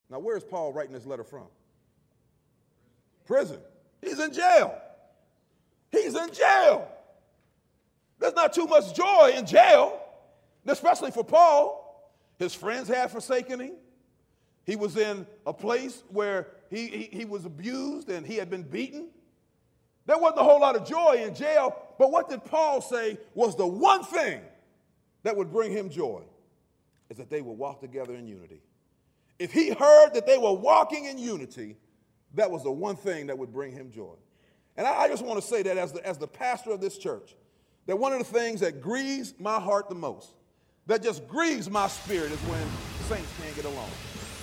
Now, where is Paul writing this letter from? Prison. He's in jail. He's in jail. There's not too much joy in jail, especially for Paul. His friends had forsaken him. He was in a place where he was abused and he had been beaten. There wasn't a whole lot of joy in jail, but what did Paul say was the one thing that would bring him joy? Is that they would walk together in unity. If he heard that they were walking in unity, that was the one thing that would bring him joy. And I just want to say that as the pastor of this church, that one of the things that grieves my heart the most, that just grieves my spirit, is when saints can't get along.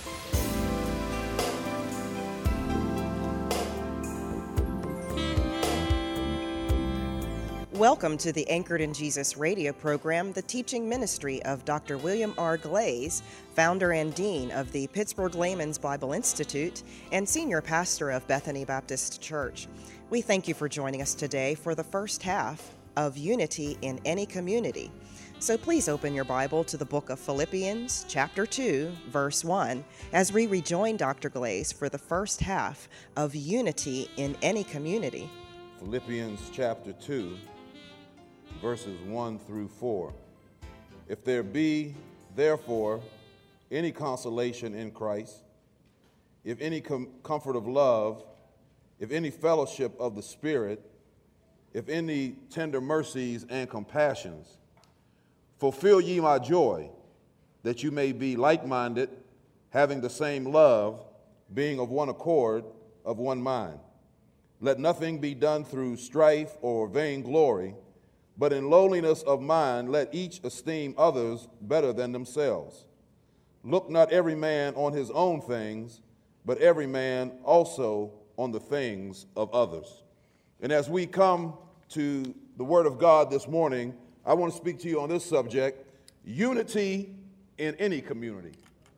Welcome to the Anchored in Jesus radio program, the teaching ministry of Dr. William R. Glaze, founder and dean of the Pittsburgh Layman's Bible Institute and senior pastor of Bethany Baptist Church. We thank you for joining us today for the first half of Unity in Any Community. So please open your Bible to the book of Philippians, chapter 2, verse 1, as we rejoin Dr. Glaze for the first half of Unity in Any Community. Philippians chapter 2. Verses 1 through 4. If there be, therefore, any consolation in Christ, if any comfort of love, if any fellowship of the Spirit, if any tender mercies and compassions, fulfill ye my joy, that you may be like-minded, having the same love, being of one accord, of one mind. Let nothing be done through strife or vainglory, but in lowliness of mind, let each esteem others better than themselves. Look not every man on his own things, but every man also on the things of others. And as we come to the Word of God this morning, I want to speak to you on this subject, unity in any community.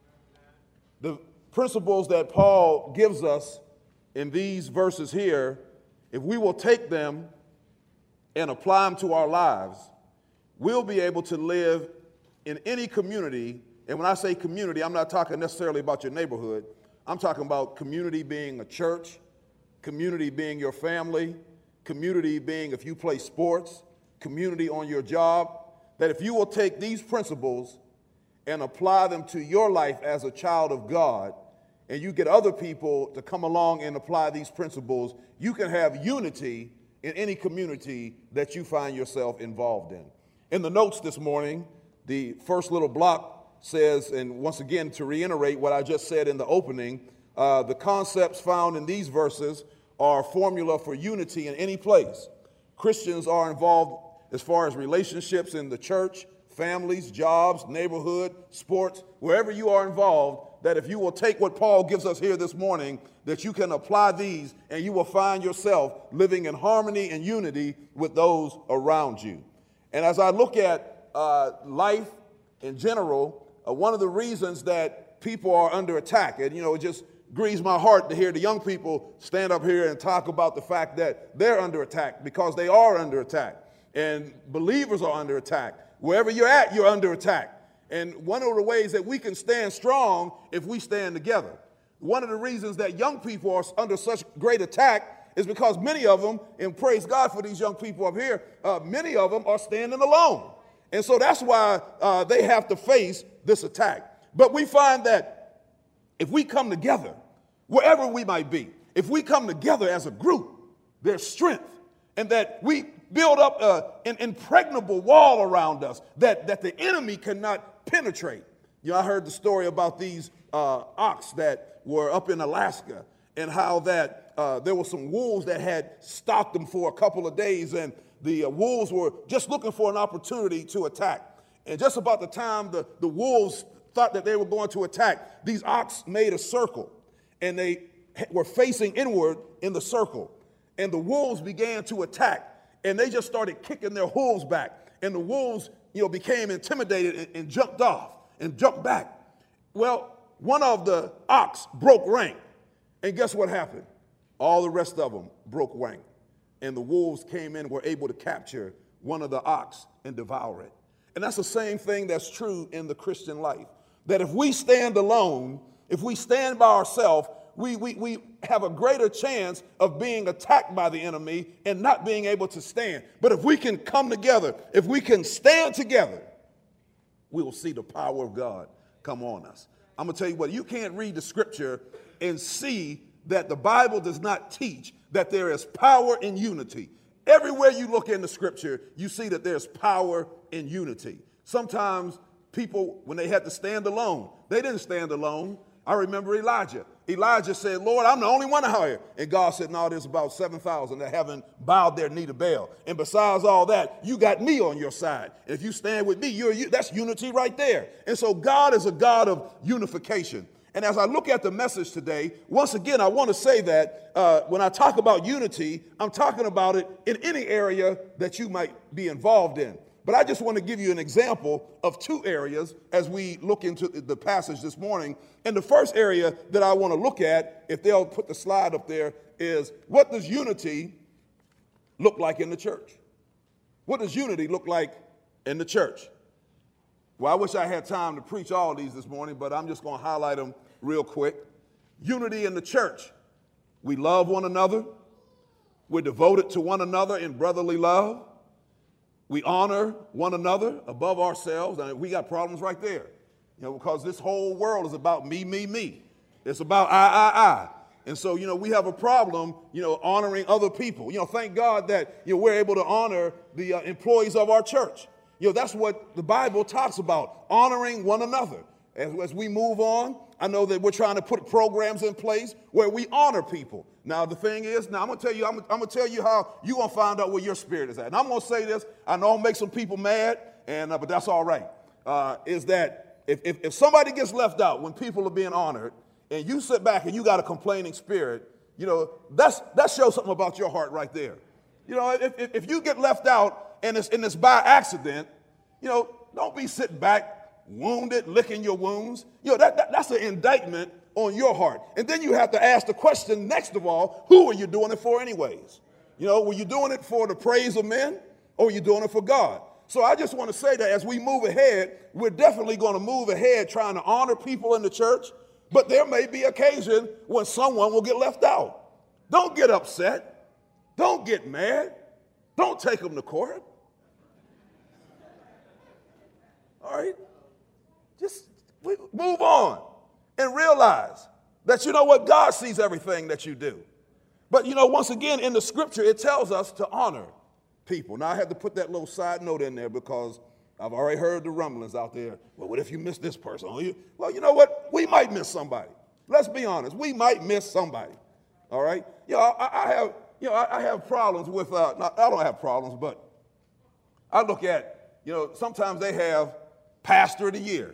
The principles that Paul gives us in these verses here, if we will take them and apply them to our lives, we'll be able to live in any community. And when I say community, I'm not talking necessarily about your neighborhood. I'm talking about community being a church, community being your family, community being if you play sports, community on your job. That if you will take these principles and apply them to your life as a child of God, and you get other people to come along and apply these principles, you can have unity in any community that you find yourself involved in. In the notes this morning, the first little block says, and once again to reiterate what I just said in the opening, the concepts found in these verses are a formula for unity in any place. Christians are involved as far as relationships in the church, families, jobs, neighborhood, sports, wherever you are involved, that if you will take what Paul gives us here this morning, that you can apply these and you will find yourself living in harmony and unity with those around you. And as I look at life in general, one of the reasons that people are under attack, and it just grieves my heart to hear the young people stand up here and talk about the fact that they're under attack, because they are under attack. And believers are under attack. Wherever you're at, you're under attack. And one of the ways that we can stand strong if we stand together. One of the reasons that young people are under such great attack is because many of them, and praise God for these young people up here, many of them are standing alone. And so that's why they have to face this attack. But we find that if we come together, wherever we might be, if we come together as a group, there's strength, and that we build up an impregnable wall around us that the enemy cannot penetrate. I heard the story about these ox that were up in Alaska, and how that there were some wolves that had stalked them for a couple of days, and the wolves were just looking for an opportunity to attack. And just about the time the wolves thought that they were going to attack, these ox made a circle, and they were facing inward in the circle. And the wolves began to attack, and they just started kicking their hooves back. And the wolves, became intimidated and jumped off and jumped back. Well, one of the ox broke rank. And guess what happened? All the rest of them broke rank. And the wolves came in and were able to capture one of the ox and devour it. And that's the same thing that's true in the Christian life. That if we stand alone, If we stand by ourselves, we have a greater chance of being attacked by the enemy and not being able to stand. But if we can come together, if we can stand together, we will see the power of God come on us. I'm going to tell you what, you can't read the scripture and see that the Bible does not teach that there is power in unity. Everywhere you look in the scripture, you see that there's power in unity. Sometimes people, when they had to stand alone, they didn't stand alone. I remember Elijah. Elijah said, Lord, I'm the only one out here. And God said, no, there's about 7,000 that haven't bowed their knee to Baal. And besides all that, you got me on your side. And if you stand with me, that's unity right there. And so God is a God of unification. And as I look at the message today, once again, I want to say that when I talk about unity, I'm talking about it in any area that you might be involved in. But I just want to give you an example of two areas as we look into the passage this morning. And the first area that I want to look at, if they'll put the slide up there, is what does unity look like in the church? What does unity look like in the church? Well, I wish I had time to preach all these this morning, but I'm just going to highlight them real quick. Unity in the church. We love one another. We're devoted to one another in brotherly love. We honor one another above ourselves. And we got problems right there, because this whole world is about me, me, me. It's about I. And so, we have a problem, honoring other people. Thank God that, we're able to honor the employees of our church. That's what the Bible talks about, honoring one another. As we move on, I know that we're trying to put programs in place where we honor people. Now, the thing is, I'm going to tell you how you're going to find out where your spirit is at. And I'm going to say this, I know I'll make some people mad, but that's all right, is that if somebody gets left out when people are being honored, and you sit back and you got a complaining spirit, that shows something about your heart right there. If you get left out and it's by accident, don't be sitting back wounded, licking your wounds. That's an indictment on your heart. And then you have to ask the question, next of all, who are you doing it for anyways? Were you doing it for the praise of men, or were you doing it for God? So I just want to say that as we move ahead, we're definitely going to move ahead trying to honor people in the church, but there may be occasion when someone will get left out. Don't get upset. Don't get mad. Don't take them to court. All right? Just move on and realize that God sees everything that you do. But once again, in the scripture, it tells us to honor people. Now, I had to put that little side note in there because I've already heard the rumblings out there. Well, what if you miss this person? Well, you know what? We might miss somebody. Let's be honest. We might miss somebody. All right? I have problems with, I don't have problems, but I look at, sometimes they have pastor of the year.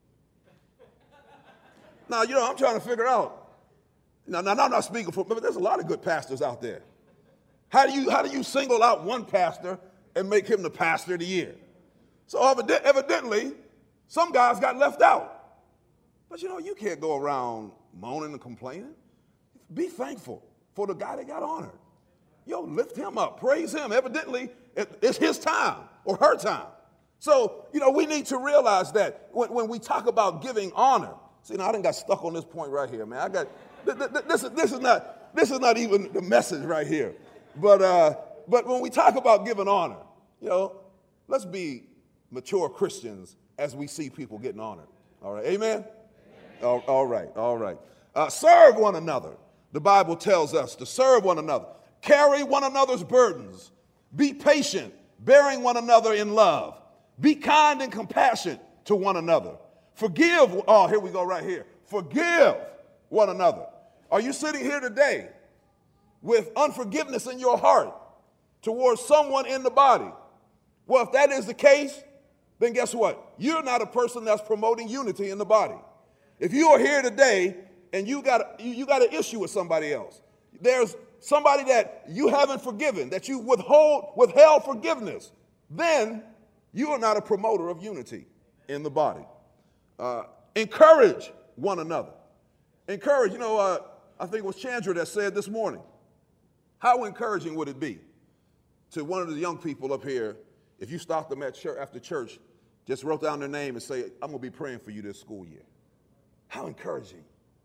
Now, I'm trying to figure out. Now, I'm not speaking for, but there's a lot of good pastors out there. How do you single out one pastor and make him the pastor of the year? So evidently, some guys got left out. But you can't go around moaning and complaining. Be thankful for the guy that got honored. Lift him up, praise him. Evidently, it's his time or her time. So, we need to realize that when we talk about giving honor. See, now I done got stuck on this point right here, man. This is not even the message right here. But when we talk about giving honor, let's be mature Christians as we see people getting honored. All right, amen? All right. Serve one another. The Bible tells us to serve one another. Carry one another's burdens. Be patient, bearing one another in love. Be kind and compassionate to one another. Forgive. Oh, here we go right here. Forgive one another. Are you sitting here today with unforgiveness in your heart towards someone in the body? Well, if that is the case, then guess what? You're not a person that's promoting unity in the body. If you are here today and you got an issue with somebody else, there's somebody that you haven't forgiven, that you withheld forgiveness, then you are not a promoter of unity in the body. Encourage one another. Encourage, I think it was Chandra that said this morning, how encouraging would it be to one of the young people up here if you stopped them at church, after church, just wrote down their name and say, I'm going to be praying for you this school year. How encouraging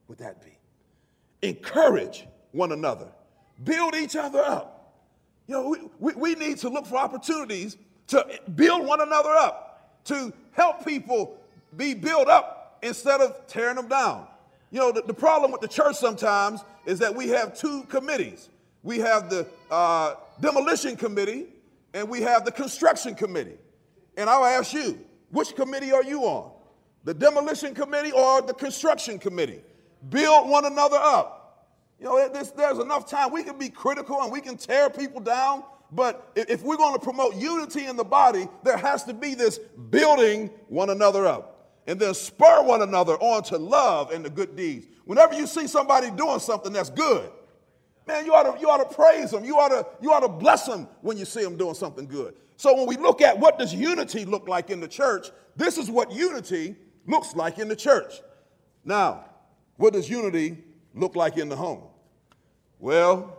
would that be? Encourage one another. Build each other up. You know, we need to look for opportunities to build one another up, to help people be built up instead of tearing them down. You know, the problem with the church sometimes is that we have two committees. We have the demolition committee and we have the construction committee. And I'll ask you, which committee are you on? The demolition committee or the construction committee? Build one another up. You know, there's enough time. We can be critical and we can tear people down, but if we're going to promote unity in the body, there has to be this building one another up and then spur one another on to love and the good deeds. Whenever you see somebody doing something that's good, man, you ought to praise them. You ought to bless them when you see them doing something good. So when we look at what does unity look like in the church, this is what unity looks like in the church. Now, what does unity look like in the home? Well.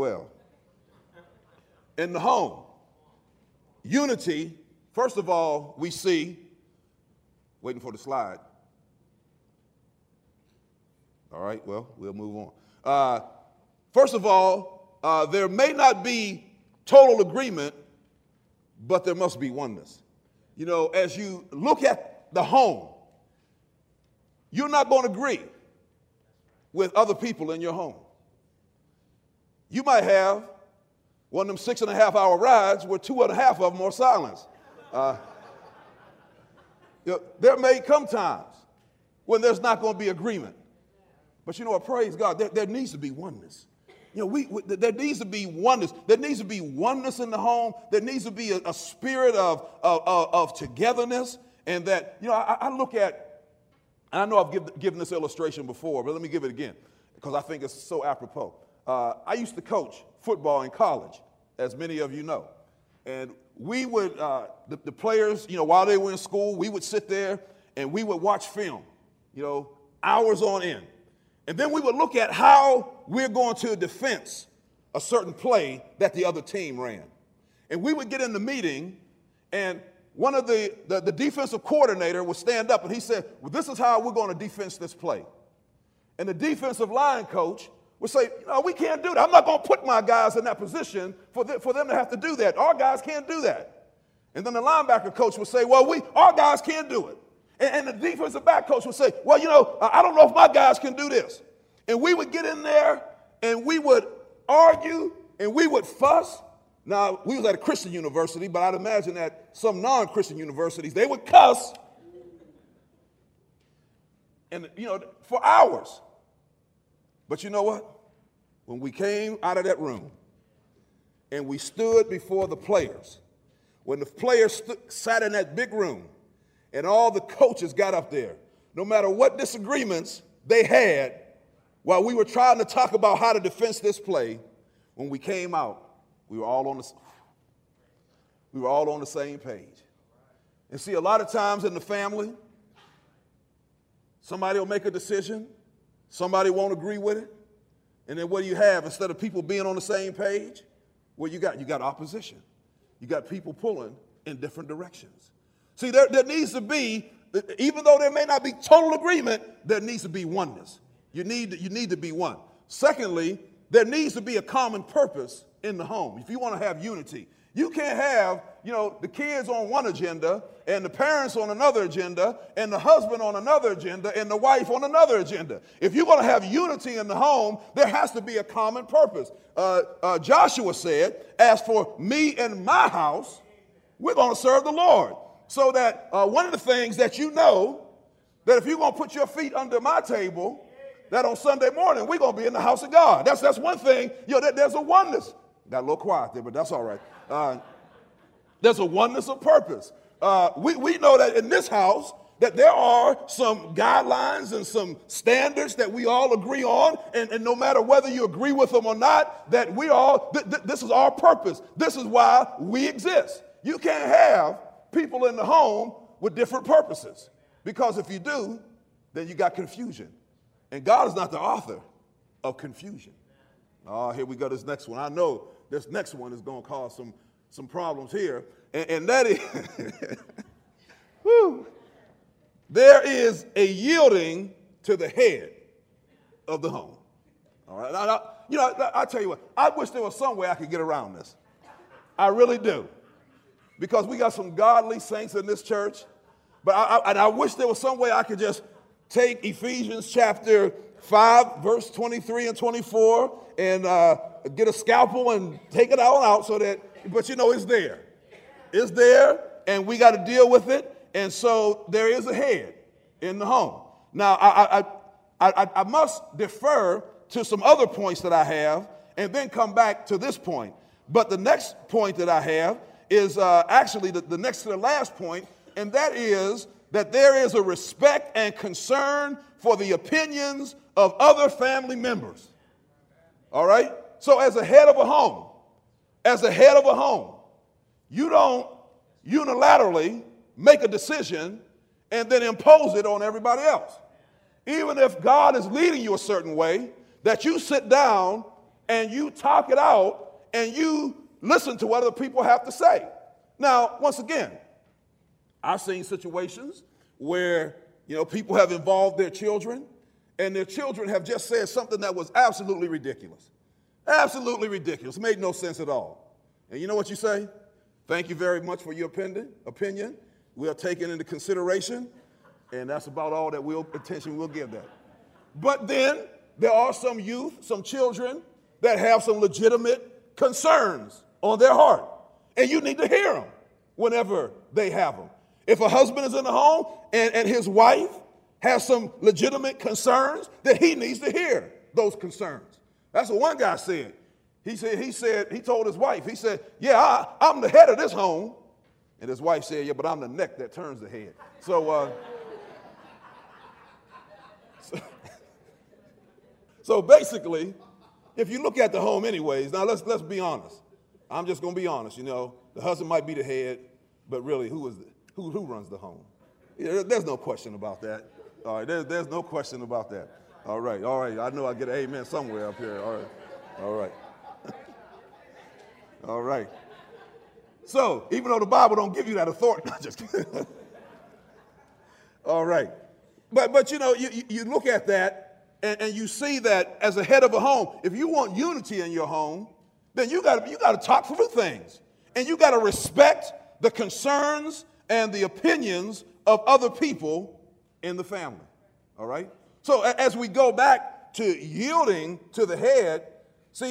In the home, unity, first of all, we see, waiting for the slide. All right, well, we'll move on. First of all, there may not be total agreement, but there must be oneness. You know, as you look at the home, you're not going to agree with other people in your home. You might have one of them 6.5-hour rides where 2.5 of them are silence. You know, there may come times when there's not going to be agreement. But you know what, praise God, there needs to be oneness. You know, there needs to be oneness. There needs to be oneness in the home. There needs to be a spirit of togetherness. And that, you know, I look at, and I know I've given this illustration before, but let me give it again because I think it's so apropos. I used to coach football in college, as many of you know. And we would, the players, you know, while they were in school, we would sit there and we would watch film, you know, hours on end. And then we would look at how we're going to defense a certain play that the other team ran. And we would get in the meeting, and one of the defensive coordinator would stand up and he said, well, this is how we're going to defense this play. And the defensive line coach would say, no, we can't do that. I'm not going to put my guys in that position for them to have to do that. Our guys can't do that. And then the linebacker coach would say, well, our guys can't do it. And the defensive back coach would say, well, you know, I don't know if my guys can do this. And we would get in there and we would argue and we would fuss. Now, we was at a Christian university, but I'd imagine that some non-Christian universities, they would cuss. And, you know, for hours. But you know what? When we came out of that room and we stood before the players, when the players sat in that big room and all the coaches got up there, no matter what disagreements they had while we were trying to talk about how to defense this play, when we came out, we were all on the same page. And see, a lot of times in the family, somebody will make a decision, somebody won't agree with it, and then what do you have? Instead of people being on the same page, what you got? You got opposition. You got people pulling in different directions. See, there needs to be, even though there may not be total agreement, there needs to be oneness. You need to be one. Secondly, there needs to be a common purpose in the home. If you want to have unity, you can't have, you know, the kids on one agenda and the parents on another agenda and the husband on another agenda and the wife on another agenda. If you're going to have unity in the home, there has to be a common purpose. Joshua said, as for me and my house, we're going to serve the Lord. So that one of the things that you know, that if you're going to put your feet under my table, that on Sunday morning, we're going to be in the house of God. That's one thing, you know, there's a oneness. Got a little quiet there, but that's all right. There's a oneness of purpose. We know that in this house, that there are some guidelines and some standards that we all agree on, and no matter whether you agree with them or not, that we all, this is our purpose. This is why we exist. You can't have people in the home with different purposes, because if you do, then you got confusion. And God is not the author of confusion. Oh, here we go, this next one. I know this next one is going to cause some problems here. And that is, whew, there is a yielding to the head. of the home. All right. Now, I tell you what, I wish there was some way I could get around this. I really do. Because we got some godly saints in this church. But I wish there was some way I could just take Ephesians chapter 5, verse 23 and 24, and get a scalpel and take it all out so that, but it's there. It's there, and we got to deal with it. And so there is a head in the home. Now, I must defer to some other points that I have and then come back to this point. But the next point that I have is actually the next to the last point, and that is that there is a respect and concern for the opinions of other family members. All right? So as a head of a home, you don't unilaterally make a decision and then impose it on everybody else. Even if God is leading you a certain way, that you sit down and you talk it out and you listen to what other people have to say. Now, once again, I've seen situations where, people have involved their children, and their children have just said something that was absolutely ridiculous. Absolutely ridiculous. Made no sense at all. And you know what you say? Thank you very much for your opinion. We'll take it into consideration, and that's about all that attention we'll give that. But then there are some youth, some children that have some legitimate concerns on their heart, and you need to hear them whenever they have them. If a husband is in the home and his wife has some legitimate concerns, then he needs to hear those concerns. That's what one guy said. He told his wife, he said, yeah, I'm the head of this home. And his wife said, yeah, but I'm the neck that turns the head. So basically, if you look at the home anyways, now let's be honest. I'm just going to be honest, the husband might be the head, but really who runs the home? There's no question about that. All right, there's no question about that. All right. I know I get an amen somewhere up here. All right. All right. So, even though the Bible don't give you that authority, I'm just kidding. All right. But you look at that and you see that as a head of a home, if you want unity in your home, then you got to talk through things. And you got to respect the concerns and the opinions of other people in the family. All right? So as we go back to yielding to the head, see,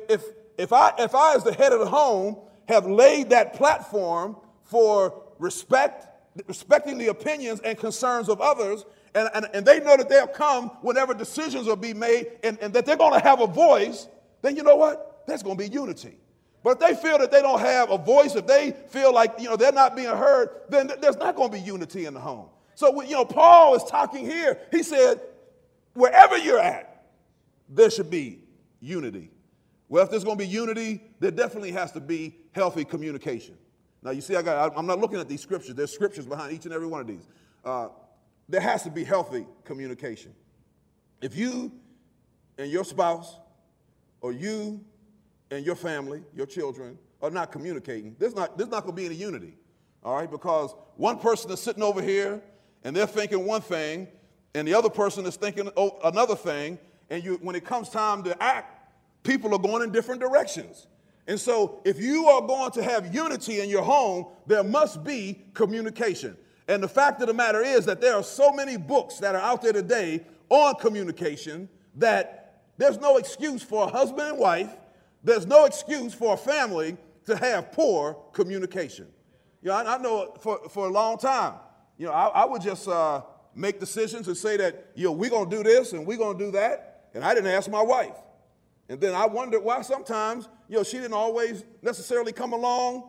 if I as the head of the home have laid that platform for respecting the opinions and concerns of others, and they know that they'll come whenever decisions will be made and that they're going to have a voice, then you know what? There's going to be unity. But if they feel that they don't have a voice, if they feel like they're not being heard, then there's not going to be unity in the home. So Paul is talking here. He said, wherever you're at, there should be unity. Well, if there's going to be unity, there definitely has to be healthy communication. Now, you see, I'm not looking at these scriptures. There's scriptures behind each and every one of these. There has to be healthy communication. If you and your spouse, or you and your family, your children, are not communicating, there's not going to be any unity, all right? Because one person is sitting over here, and they're thinking one thing, and the other person is thinking another thing, and when it comes time to act, people are going in different directions. And so if you are going to have unity in your home, there must be communication. And the fact of the matter is that there are so many books that are out there today on communication that there's no excuse for a husband and wife, there's no excuse for a family to have poor communication. I know for a long time, I would just make decisions and say that, we're going to do this and we're going to do that, and I didn't ask my wife. And then I wondered why sometimes, she didn't always necessarily come along.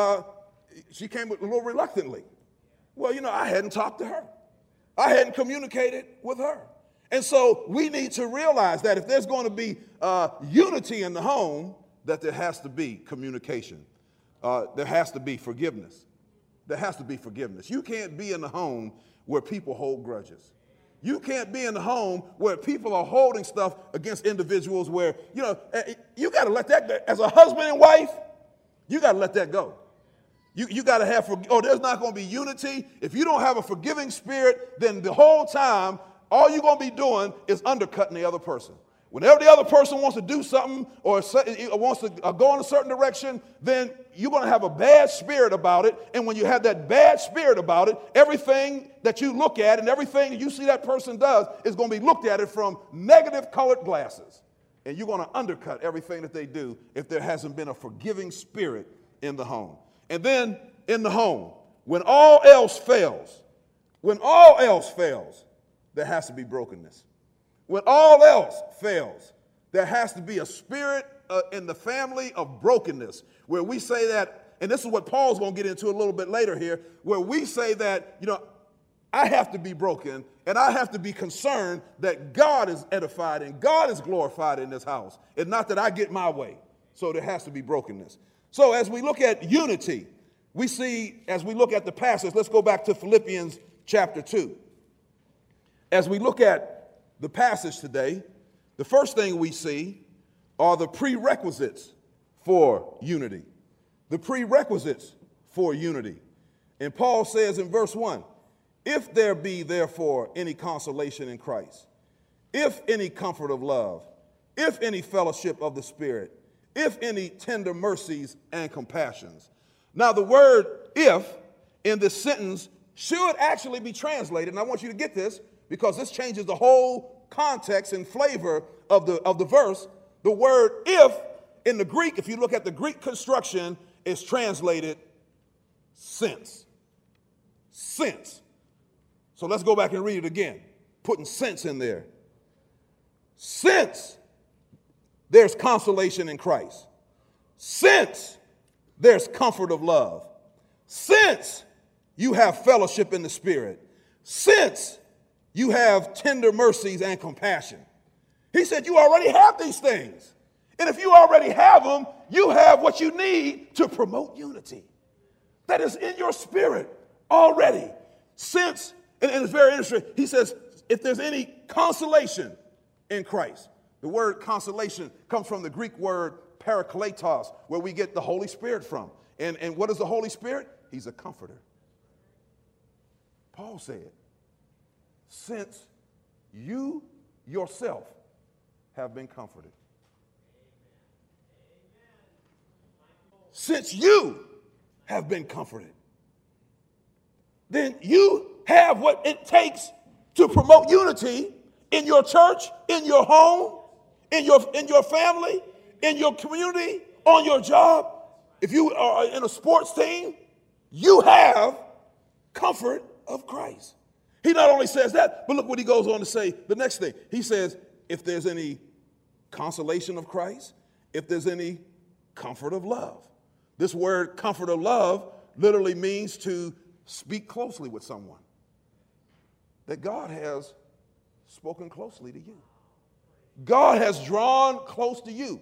She came a little reluctantly. Well, I hadn't talked to her. I hadn't communicated with her. And so we need to realize that if there's going to be unity in the home, that there has to be communication. There has to be forgiveness. There has to be forgiveness. You can't be in the home where people hold grudges. You can't be in the home where people are holding stuff against individuals where, you got to let that go. As a husband and wife, you got to let that go. You got to have, there's not going to be unity. If you don't have a forgiving spirit, then the whole time, all you're going to be doing is undercutting the other person. Whenever the other person wants to do something or wants to go in a certain direction, then you're going to have a bad spirit about it. And when you have that bad spirit about it, everything that you look at and everything that you see that person does is going to be looked at it from negative colored glasses. And you're going to undercut everything that they do if there hasn't been a forgiving spirit in the home. And then in the home, when all else fails, there has to be brokenness. When all else fails, there has to be a spirit in the family of brokenness, where we say that, and this is what Paul's going to get into a little bit later here, where we say that, I have to be broken, and I have to be concerned that God is edified and God is glorified in this house, and not that I get my way. So there has to be brokenness. So as we look at unity, we see, as we look at the passage, let's go back to Philippians chapter 2. As we look at the passage today, the first thing we see are the prerequisites for unity. The prerequisites for unity. And Paul says in verse 1, if there be therefore any consolation in Christ, if any comfort of love, if any fellowship of the Spirit, if any tender mercies and compassions. Now the word if in this sentence should actually be translated, and I want you to get this, because this changes the whole context and flavor of the verse. The word if in the Greek, if you look at the Greek construction, is translated since. Since. So let's go back and read it again, putting sense in there. Since there's consolation in Christ. Since there's comfort of love. Since you have fellowship in the Spirit. Since you have tender mercies and compassion. He said you already have these things. And if you already have them, you have what you need to promote unity. That is in your spirit already. Since, and it's very interesting, he says, if there's any consolation in Christ. The word consolation comes from the Greek word parakletos, where we get the Holy Spirit from. And what is the Holy Spirit? He's a comforter. Paul said, since you yourself have been comforted. Since you have been comforted, then you have what it takes to promote unity in your church, in your home, in your family, in your community, on your job. If you are in a sports team, you have comfort of Christ. He not only says that, but look what he goes on to say the next thing. He says, if there's any consolation of Christ, if there's any comfort of love. This word comfort of love literally means to speak closely with someone. That God has spoken closely to you. God has drawn close to you.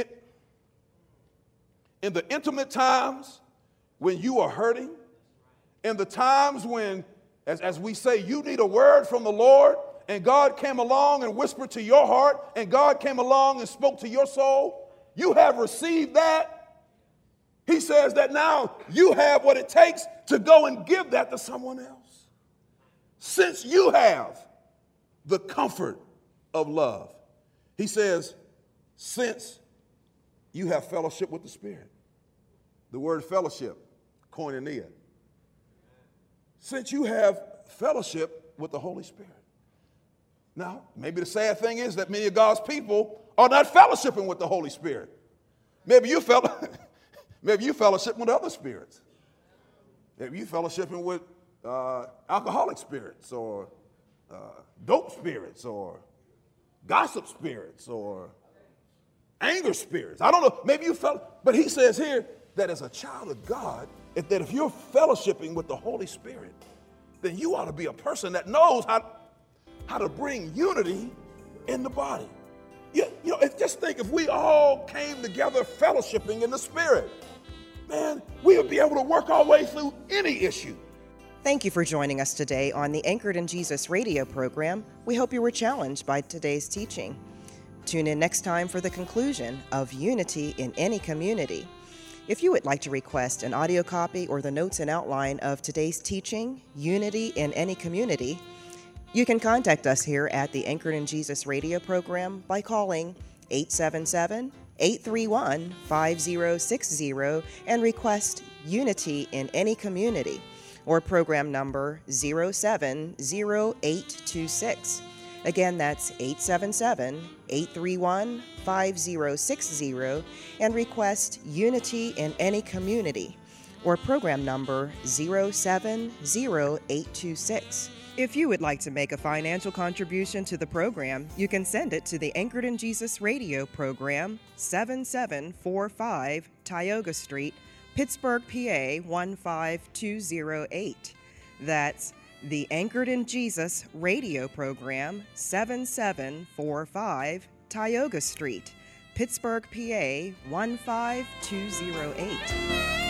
In the intimate times when you are hurting, in the times when, as we say, you need a word from the Lord, and God came along and whispered to your heart, and God came along and spoke to your soul, you have received that. He says that now you have what it takes to go and give that to someone else. Since you have the comfort of love. He says, since you have fellowship with the Spirit. The word fellowship, koinonia. Since you have fellowship with the Holy Spirit. Now, maybe the sad thing is that many of God's people are not fellowshipping with the Holy Spirit. Maybe you fellowship with other spirits. Maybe you fellowshipping with alcoholic spirits or dope spirits or gossip spirits or anger spirits. I don't know. Maybe you but he says here that as a child of God, if you're fellowshipping with the Holy Spirit, then you ought to be a person that knows how to bring unity in the body. Just think if we all came together fellowshipping in the Spirit, man, we would be able to work our way through any issue. Thank you for joining us today on the Anchored in Jesus radio program. We hope you were challenged by today's teaching. Tune in next time for the conclusion of Unity in Any Community. If you would like to request an audio copy or the notes and outline of today's teaching, Unity in Any Community, You can contact us here at the Anchored in Jesus radio program by calling 877-831-5060 and request Unity in Any Community, or program number 070826. Again, that's 877-831-5060 and request Unity in Any Community, or program number 070826. If you would like to make a financial contribution to the program, you can send it to the Anchored in Jesus radio program, 7745 Tioga Street, Pittsburgh, PA 15208. That's the Anchored in Jesus radio program, 7745 Tioga Street, Pittsburgh, PA 15208.